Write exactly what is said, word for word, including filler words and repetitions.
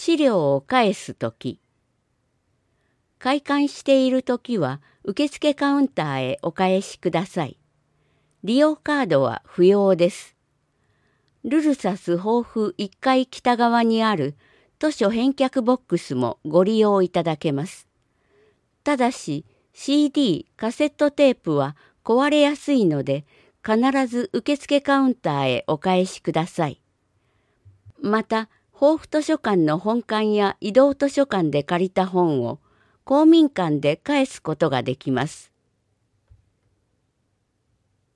資料を返すとき。開館しているときは受付カウンターへお返しください。利用カードは不要です。ルルサス豊富いっかい北側にある図書返却ボックスもご利用いただけます。ただし シーディー、カセットテープは壊れやすいので必ず受付カウンターへお返しください。また、豊富図書館の本館や移動図書館で借りた本を公民館で返すことができます。